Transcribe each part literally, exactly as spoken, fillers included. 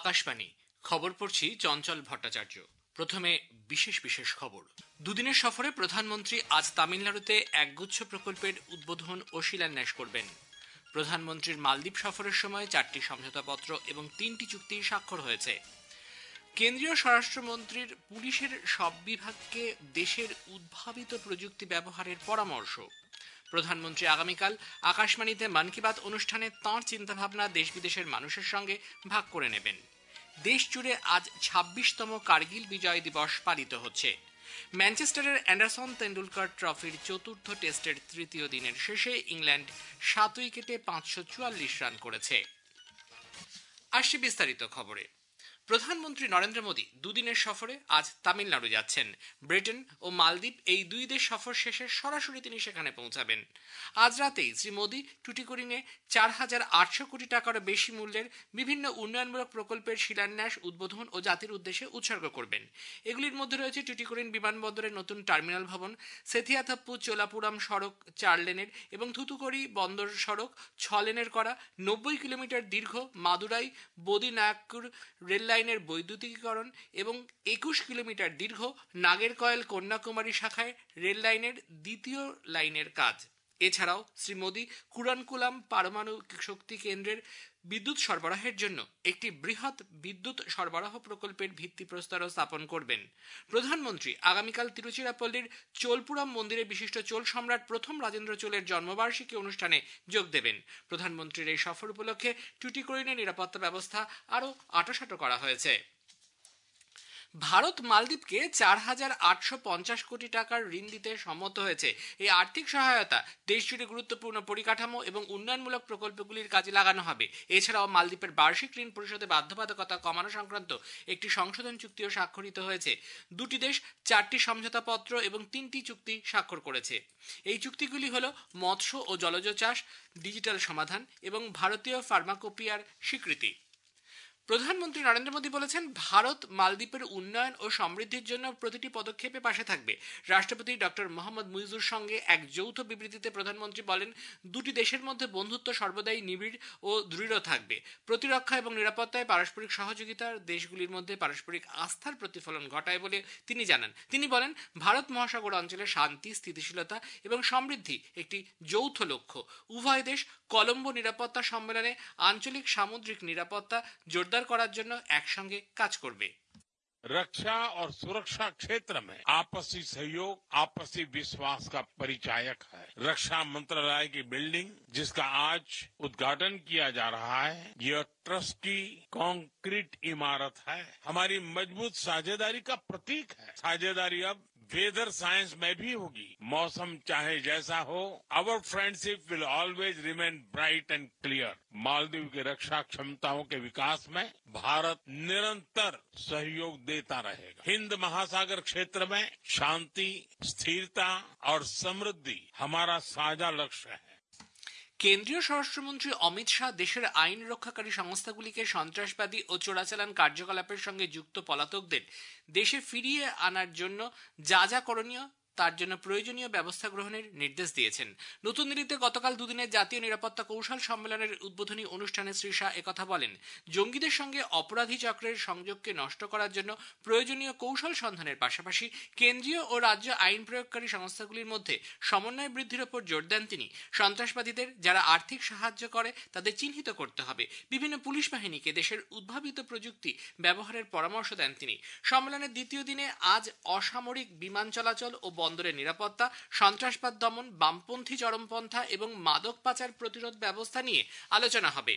আকাশবাণী খবর পড়ছি চঞ্চল ভট্টাচার্য। প্রথমে বিশেষ বিশেষ খবর। দুদিনের সফরে প্রধানমন্ত্রী আজ তামিলনাড়ুতে একগুচ্ছ প্রকল্পের উদ্বোধন ও শিলান্যাস করবেন। প্রধানমন্ত্রীর মালদ্বীপ সফরের সময় চারটি সমঝোতাপত্র এবং তিনটি চুক্তি স্বাক্ষর হয়েছে। কেন্দ্রীয় স্বরাষ্ট্রমন্ত্রীর পুলিশের সব বিভাগকে দেশের উদ্ভাবিত প্রযুক্তি ব্যবহারের পরামর্শ। প্রধানমন্ত্রী আগামীকাল আকাশবাণীতে মন কি বাত অনুষ্ঠানে তাঁর চিন্তাভাবনা দেশ বিদেশের মানুষের সঙ্গে ভাগ করে নেবেন। দেশ জুড়ে আজ ছাব্বিশতম কার্গিল বিজয় দিবস পালিত হচ্ছে। ম্যানচেস্টারের অ্যান্ডারসন তেন্ডুলকর ট্রফির চতুর্থ টেস্টের তৃতীয় দিনের শেষে ইংল্যান্ড সাত উইকেটে পাঁচশো চুয়াল্লিশ রান করেছে। আসছে বিস্তারিত খবরে। প্রধানমন্ত্রী নরেন্দ্র মোদী দুদিনের সফরে আজ তামিলনাড়ু যাচ্ছেন। ব্রিটেন ও মালদ্বীপ এই দুই দেশ সফর শেষে সরাসরি তিনি সেখানে পৌঁছাবেন। আজ রাতেই শ্রী মোদী টুটিকোরিনে চার হাজার আটশো কোটি টাকারও বেশি মূল্যের বিভিন্ন উন্নয়নমূলক প্রকল্পের শিলান্যাস, উদ্বোধন ও জাতির উদ্দেশ্যে উৎসর্গ করবেন। এগুলির মধ্যে রয়েছে টুটিকোরিন বিমানবন্দরের নতুন টার্মিনাল ভবন, সেথিয়াথাপ্পু চোলাপুরম সড়ক চার লেনের এবং থুতুকুডি বন্দর সড়ক ছ লেনের করা, নব্বই কিলোমিটার দীর্ঘ মাদুরাই বোদিনায়াক্কুর রেল লাইনের বৈদ্যুতিকীকরণ এবং একুশ কিলোমিটার দীর্ঘ নাগেরকয়েল কন্যাকুমারী শাখায় রেল লাইনের দ্বিতীয় লাইনের কাজ। এছাড়াও শ্রী মোদী কুরানকুলাম পারমাণবিক শক্তি কেন্দ্রের বিদ্যুৎ সরবরাহের জন্য একটি বৃহৎ বিদ্যুৎ সরবরাহ প্রকল্পের ভিত্তিপ্রস্তরও স্থাপন করবেন। প্রধানমন্ত্রী আগামীকাল তিরুচিরাপল্লীর চোলপুরম মন্দিরে বিশিষ্ট চোল সম্রাট প্রথম রাজেন্দ্র চোলের জন্মবার্ষিকী অনুষ্ঠানে যোগ দেবেন। প্রধানমন্ত্রীর এই সফর উপলক্ষে টুটিকোরিনের নিরাপত্তা ব্যবস্থা আরও আঁটোসাঁটো করা হয়েছে। ভারত মালদ্বীপকে চার হাজার আটশো পঞ্চাশ কোটি টাকার ঋণ দিতে সম্মত হয়েছে। এই আর্থিক সহায়তা দেশ জুড়ে গুরুত্বপূর্ণ পরিকাঠামো এবং উন্নয়নমূলক প্রকল্পগুলির কাজে লাগানো হবে। এছাড়াও মালদ্বীপের বার্ষিক ঋণ পরিশোধে বাধ্যবাধকতা কমানো সংক্রান্ত একটি সংশোধন চুক্তিও স্বাক্ষরিত হয়েছে। দুটি দেশ চারটি সমঝোতাপত্র এবং তিনটি চুক্তি স্বাক্ষর করেছে। এই চুক্তিগুলি হল মৎস্য ও জলজ চাষ, ডিজিটাল সমাধান এবং ভারতীয় ফার্মাকোপিয়ার স্বীকৃতি। প্রধানমন্ত্রী নরেন্দ্র মোদী বলেছেন, ভারত মালদ্বীপের উন্নয়ন ও সমৃদ্ধির জন্য প্রতিটি পদক্ষেপে পাশে থাকবে। রাষ্ট্রপতি ডক্টর মোহাম্মদ মুইজুর সঙ্গে এক যৌথ বিবৃতিতে প্রধানমন্ত্রী বলেন, দুটি দেশের মধ্যে বন্ধুত্ব সর্বদাই নিবিড় ও দৃঢ় থাকবে। প্রতিরক্ষা এবং নিরাপত্তায় পারস্পরিক সহযোগিতার দেশগুলির মধ্যে পারস্পরিক আস্থার প্রতিফলন ঘটায় বলে তিনি জানান। তিনি বলেন, ভারত মহাসাগর অঞ্চলে শান্তি, স্থিতিশীলতা এবং সমৃদ্ধি একটি যৌথ লক্ষ্য। উভয় দেশ কলম্বো নিরাপত্তা সম্মেলনে আঞ্চলিক সামুদ্রিক নিরাপত্তা জোরদার করার জন্য একসঙ্গে কাজ করবে। रक्षा और सुरक्षा क्षेत्र में आपसी सहयोग, आपसी विश्वास का परिचायक है। रक्षा मंत्रालय की बिल्डिंग, जिसका आज उद्घाटन किया जा रहा है, यह ट्रस्ट की कंक्रीट इमारत है, हमारी मजबूत साझेदारी का प्रतीक है। साझेदारी अब वेदर साइंस में भी होगी। मौसम चाहे जैसा हो, our friendship will always remain bright and clear. Maldives की रक्षा क्षमताओं के विकास में भारत निरंतर सहयोग देता रहेगा। हिंद महासागर क्षेत्र में शांति, स्थिरता और समृद्धि हमारा साझा लक्ष्य है। কেন্দ্রীয় স্বরাষ্ট্রমন্ত্রী অমিত শাহ দেশের আইন রক্ষাকারী সংস্থাগুলিকে সন্ত্রাসবাদী ও চোরাচালান কার্যকলাপের সঙ্গে যুক্ত পলাতকদের দেশে ফিরিয়ে আনার জন্য যা যা করণীয় তার জন্য প্রয়োজনীয় ব্যবস্থা গ্রহণের নির্দেশ দিয়েছেন। নতুন দিল্লিতে গতকাল দুদিনের জাতীয় নিরাপত্তা কৌশল সম্মেলনের উদ্বোধনী অনুষ্ঠানে শ্রী শাহ একথা বলেন। জঙ্গিদের সঙ্গে অপরাধী চক্রের সংযোগকে নষ্ট করার জন্য প্রয়োজনীয় কৌশল সন্ধানের পাশাপাশি কেন্দ্রীয় ও রাজ্য আইন প্রয়োগকারী সংস্থাগুলির মধ্যে সমন্বয় বৃদ্ধির ওপর জোর দেন তিনি। সন্ত্রাসবাদীদের যারা আর্থিক সাহায্য করে তাদের চিহ্নিত করতে হবে। বিভিন্ন পুলিশ বাহিনীকে দেশের উদ্ভাবিত প্রযুক্তি ব্যবহারের পরামর্শ দেন তিনি। সম্মেলনের দ্বিতীয় দিনে আজ অসামরিক বিমান চলাচল ও বন্দরের নিরাপত্তা, সন্ত্রাসবাদ দমন, বামপন্থী চরমপন্থা এবং মাদক পাচার প্রতিরোধ ব্যবস্থা নিয়ে আলোচনা হবে।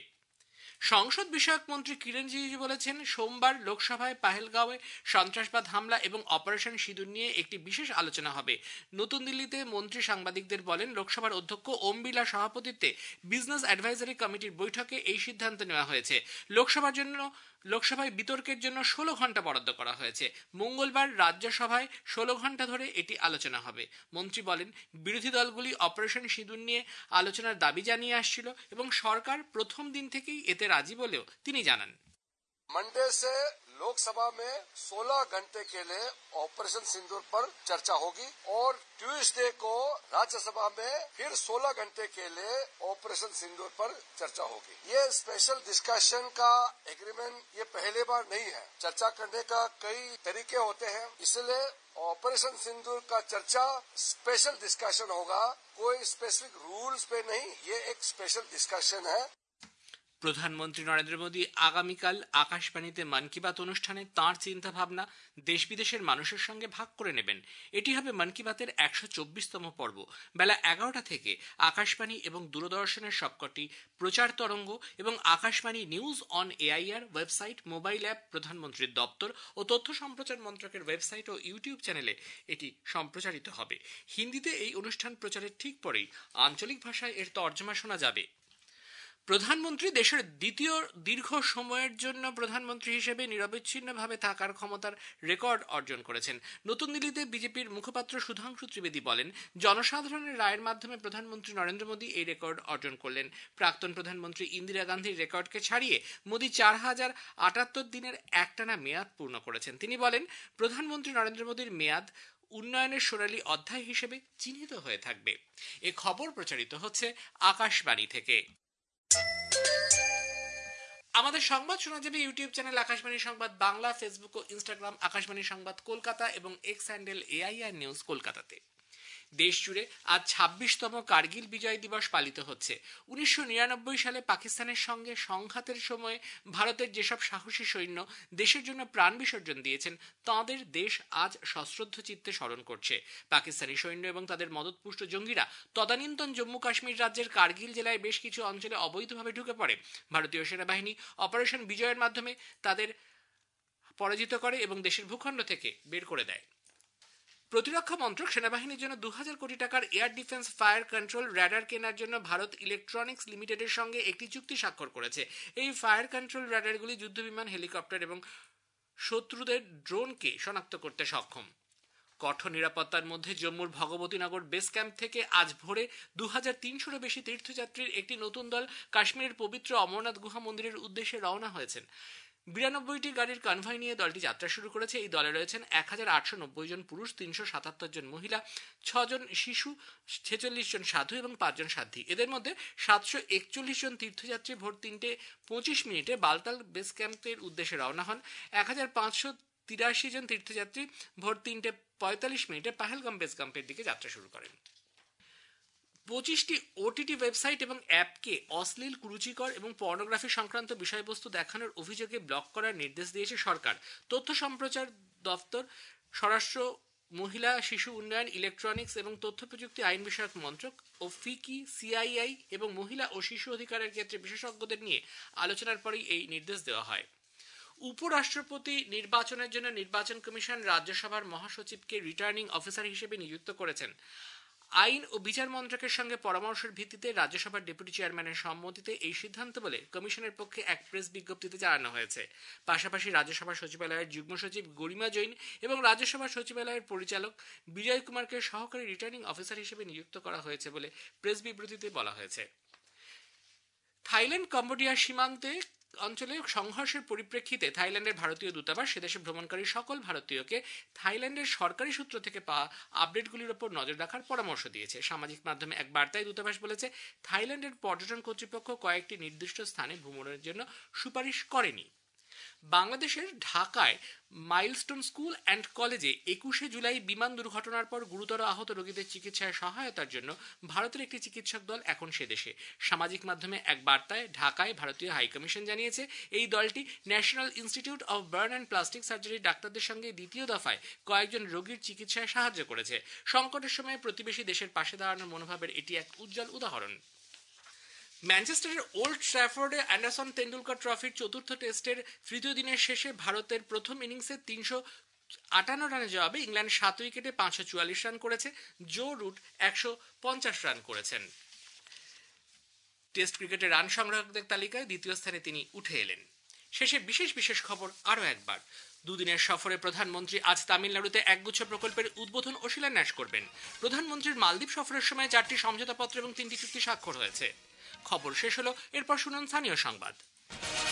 সংসদ বিষয়ক মন্ত্রী কিরেন রিজিজু বলেছেন, সোমবার লোকসভায় পাহেলগাঁওয়ে সন্ত্রাসবাদ হামলা এবং অপারেশন সিঁদুর নিয়ে একটি বিশেষ আলোচনা হবে। নতুন দিল্লিতে মন্ত্রী সাংবাদিকদের বলেন, লোকসভার অধ্যক্ষ ওম বিড়লার সভাপতিত্বে বিজনেস অ্যাডভাইজারি কমিটির বৈঠকে এই সিদ্ধান্ত নেওয়া হয়েছে। লোকসভার জন্য লোকসভায় বিতর্কের জন্য ষোলো ঘন্টা বরাদ্দ করা হয়েছে। মঙ্গলবার রাজ্যসভায় ষোলো ঘন্টা ধরে এটি আলোচনা হবে। মন্ত্রী বলেন, বিরোধী দলগুলি অপারেশন সিঁদুর নিয়ে আলোচনার দাবি জানিয়ে আসছিল এবং সরকার প্রথম দিন থেকেই এতে রাজি বলেও তিনি জানান। मंडे से लोकसभा में सोलह घंटे के लिए ऑपरेशन सिंदूर पर चर्चा होगी और ट्यूसडे को राज्यसभा में फिर सोलह घंटे के लिए ऑपरेशन सिंदूर पर चर्चा होगी। ये स्पेशल डिस्कशन का एग्रीमेंट ये पहली बार नहीं है। चर्चा करने का कई तरीके होते हैं, इसलिए ऑपरेशन सिंदूर का चर्चा स्पेशल डिस्कशन होगा, कोई स्पेसिफिक रूल्स पे नहीं, ये एक स्पेशल डिस्कशन है। প্রধানমন্ত্রী নরেন্দ্র মোদী আগামীকাল আকাশবাণীতে মন কি বাত অনুষ্ঠানে তাঁর চিন্তা ভাবনা দেশ বিদেশের মানুষের সঙ্গে ভাগ করে নেবেন। এটি হবে মন কি বাতের একশো চব্বিশতম পর্ব। বেলা এগারোটা থেকে আকাশবাণী এবং দূরদর্শনের সবকটি প্রচার তরঙ্গ এবং Akashvani news on AIR website, mobile app, প্রধানমন্ত্রীর দপ্তর ও তথ্য সম্প্রচার মন্ত্রকের ওয়েবসাইট ও ইউটিউব চ্যানেলে এটি সম্প্রচারিত হবে। হিন্দিতে এই অনুষ্ঠান প্রচারের ঠিক পরেই আঞ্চলিক ভাষায় এর তর্জমা শোনা যাবে। প্রধানমন্ত্রী দেশের দ্বিতীয় দীর্ঘ সময়ের জন্য প্রধানমন্ত্রী হিসেবে নিরবিচ্ছিন্নভাবে থাকার ক্ষমতার রেকর্ড অর্জন করেছেন। নতুন দিল্লিতে বিজেপির মুখপাত্র সুধাংশু ত্রিবেদী বলেন, জনসাধারণের রায়ের মাধ্যমে প্রধানমন্ত্রী নরেন্দ্র মোদী এই রেকর্ড অর্জন করলেন। প্রাক্তন প্রধানমন্ত্রী ইন্দিরা গান্ধীর রেকর্ডকে ছাড়িয়ে মোদী চার হাজার আটাত্তর দিনের একটানা মেয়াদ পূর্ণ করেছেন। তিনি বলেন, প্রধানমন্ত্রী নরেন্দ্র মোদীর মেয়াদ উন্নয়নের সোনালী অধ্যায় হিসেবে চিহ্নিত হয়ে থাকবে। এ খবর প্রচারিত হচ্ছে আকাশবাণী থেকে। আমাদের সংবাদ শোনা যাবে ইউটিউব চ্যানেল আকাশবাণী সংবাদ বাংলা, ফেসবুক ও ইনস্টাগ্রাম আকাশবাণী সংবাদ কলকাতা এবং এক্স হ্যান্ডেল এআইআর নিউজ কলকাতাতে। দেশ জুড়ে আজ ছাব্বিশতম কার্গিল বিজয় দিবস পালিত হচ্ছে। উনিশশো নিরানব্বই সালে পাকিস্তানের সঙ্গে সংঘাতের সময় ভারতের যেসব সাহসী সৈন্য দেশের জন্য প্রাণ বিসর্জন দিয়েছেন, তাঁদের দেশ আজ সশ্রদ্ধ চিত্তে স্মরণ করছে। পাকিস্তানি সৈন্য এবং তাদের মদতপুষ্ট জঙ্গিরা তদানীন্তন জম্মু কাশ্মীর রাজ্যের কার্গিল জেলায় বেশ কিছু অঞ্চলে অবৈধভাবে ঢুকে পড়ে। ভারতীয় সেনাবাহিনী অপারেশন বিজয়ের মাধ্যমে তাদের পরাজিত করে এবং দেশের ভূখণ্ড থেকে বের করে দেয়। প্রতিরক্ষা মন্ত্রক সেনাবাহিনীর জন্য দু হাজার কোটি টাকার air defence fire control radar কেনার জন্য ভারত ইলেকট্রনিক্স লিমিটেডের সঙ্গে একটি চুক্তি স্বাক্ষর করেছে। এই ফায়ার কন্ট্রোল র্যাডারগুলি যুদ্ধবিমান, হেলিকপ্টার এবং শত্রুদের ড্রোনকে শনাক্ত করতে সক্ষম। কঠোর নিরাপত্তার মধ্যে জম্মুর ভগবতীনগর বেস ক্যাম্প থেকে আজ ভোরে দু হাজার তিনশোরও বেশি তীর্থযাত্রীর একটি নতুন দল কাশ্মীরের পবিত্র অমরনাথ গুহা মন্দিরের উদ্দেশ্যে রওনা হয়েছেন। বিরানব্বইটি গাড়ির কনভয় নিয়ে দলটি যাত্রা শুরু করেছে। এই দলে রয়েছেন এক হাজার আটশো নব্বই জন পুরুষ, তিনশো সাতাত্তর জন মহিলা, ছজন শিশু, ছেচল্লিশ জন সাধু এবং পাঁচজন সাধ্বী। এদের মধ্যে সাতশো একচল্লিশ জন তীর্থযাত্রী ভোর তিনটে পঁচিশ মিনিটে বালতাল বেস ক্যাম্পের উদ্দেশ্যে রওনা হন। এক হাজার পাঁচশো তিরাশি জন তীর্থযাত্রী ভোর তিনটে পঁয়তাল্লিশ মিনিটে পাহেলগাম বেস ক্যাম্পের দিকে যাত্রা শুরু করেন। পঁচিশটি ওটিটি ওয়েবসাইট এবং অ্যাপকে অশ্লীল, কুরুচিকর এবং পর্নোগ্রাফি সংক্রান্ত বিষয়বস্তু দেখানোর অভিযোগে ব্লক করার নির্দেশ দিয়েছে সরকার। তথ্য সম্প্রচার দপ্তর, স্বরাষ্ট্র, মহিলা শিশু উন্নয়ন, ইলেকট্রনিক্স এবং তথ্য প্রযুক্তি আইন বিষয়ক মন্ত্রক ও ফিকি, সিআইআই এবং মহিলা ও শিশু অধিকারের ক্ষেত্রে বিশেষজ্ঞদের নিয়ে আলোচনার পরেই এই নির্দেশ দেওয়া হয়। উপরাষ্ট্রপতি নির্বাচনের জন্য নির্বাচন কমিশন রাজ্যসভার মহাসচিবকে রিটার্নিং অফিসার হিসেবে নিযুক্ত করেছেন। আইন ও বিচার মন্ত্রকের সঙ্গে পরামর্শের ভিত্তিতে রাজ্যসভার ডেপুটি চেয়ারম্যানের সম্মতিতে এই সিদ্ধান্ত বলে কমিশনের পক্ষে এক প্রেস বিজ্ঞপ্তিতে জানানো হয়েছে। পাশাপাশি রাজ্যসভা সচিবালয়ের যুগ্ম সচিব গরিমা জৈন এবং রাজ্যসভা সচিবালয়ের পরিচালক বিজয় কুমারকে সহকারী রিটার্নিং অফিসার হিসেবে নিযুক্ত করা হয়েছে বলে প্রেস বিবৃতিতে বলা হয়েছে। থাইল্যান্ড কম্বোডিয়া সীমান্তে অঞ্চলে সংঘর্ষের পরিপ্রেক্ষিতে থাইল্যান্ডের ভারতীয় দূতাবাস সেদেশে ভ্রমণকারী সকল ভারতীয়কে থাইল্যান্ডের সরকারি সূত্র থেকে পাওয়া আপডেটগুলির উপর নজর রাখার পরামর্শ দিয়েছে। সামাজিক মাধ্যমে এক বার্তায় দূতাবাস বলেছে, থাইল্যান্ডের পর্যটন কর্তৃপক্ষ কয়েকটি নির্দিষ্ট স্থানে ভ্রমণের জন্য সুপারিশ করেনি। বাংলাদেশের ঢাকায় মাইলস্টোন স্কুল অ্যান্ড কলেজে একুশে জুলাই বিমান দুর্ঘটনার পর গুরুতর আহত রোগীদের চিকিৎসায় সহায়তার জন্য ভারতের একটি চিকিৎসক দল এখন সে দেশে। সামাজিক মাধ্যমে এক বার্তায় ঢাকায় ভারতীয় হাইকমিশন জানিয়েছে, এই দলটি National Institute of Burn and Plastic সার্জারির ডাক্তারদের সঙ্গে দ্বিতীয় দফায় কয়েকজন রোগীর চিকিৎসায় সাহায্য করেছে। সংকটের সময় প্রতিবেশী দেশের পাশে দাঁড়ানোর মনোভাবের এটি এক উজ্জ্বল উদাহরণ। ম্যানচেস্টারের ওল্ড ট্র্যাফোর্ডে অ্যান্ডারসন তেন্ডুলকর ট্রফির চতুর্থ টেস্টের তৃতীয় দিনের শেষে ভারতের প্রথম ইনিংসে তিনশো আটান্ন রানের জবাবে ইংল্যান্ড সাত উইকেটে পাঁচশো চুয়াল্লিশ রান করেছে। জো রুট একশো পঞ্চাশ রান করেছেন। টেস্ট ক্রিকেটে রান সংগ্রাহকদের তালিকায় দ্বিতীয় স্থানে তিনি উঠে এলেন। শেষে বিশেষ বিশেষ খবর আরও একবার। দুদিনের সফরে প্রধানমন্ত্রী আজ তামিলনাড়ুতে একগুচ্ছ প্রকল্পের উদ্বোধন ও শিলান্যাস করবেন। প্রধানমন্ত্রীর মালদ্বীপ সফরের সময় চারটি সমঝোতাপত্র এবং তিনটি চুক্তি স্বাক্ষর হয়েছে। খবর শেষ হলো, এরপর শুনুন স্থানীয় সংবাদ।